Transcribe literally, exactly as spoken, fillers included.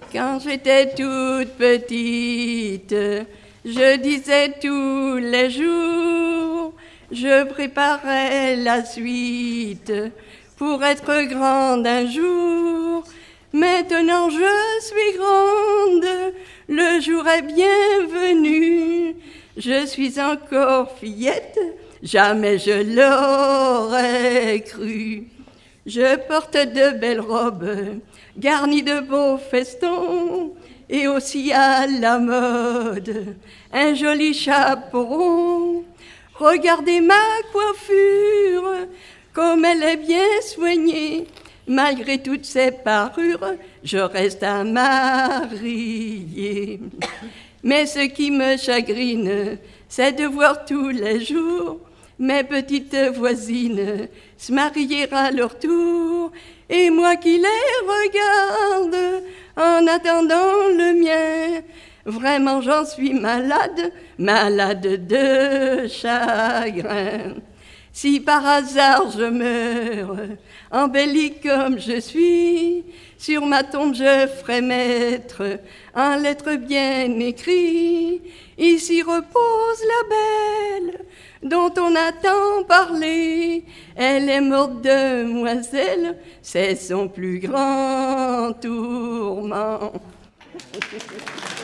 Quand j'étais toute petite, je disais tous les jours, je préparais la suite pour être grande un jour. Maintenant je suis grande, le jour est bien venu. Je suis encore fillette, jamais je l'aurais cru. Je porte de belles robes, garnies de beaux festons, et aussi à la mode, un joli chapeau rond. Regardez ma coiffure, comme elle est bien soignée. Malgré toutes ces parures, je reste à marier. Mais ce qui me chagrine, c'est de voir tous les jours mes petites voisines se marier à leur tour, et moi qui les regarde en attendant le mien. Vraiment j'en suis malade, malade de chagrin. Si par hasard je meurs, embellie comme je suis, sur ma tombe je ferai mettre en lettres bien écrites: ici repose la belle dont on a tant parlé. Elle est morte demoiselle, c'est son plus grand tourment.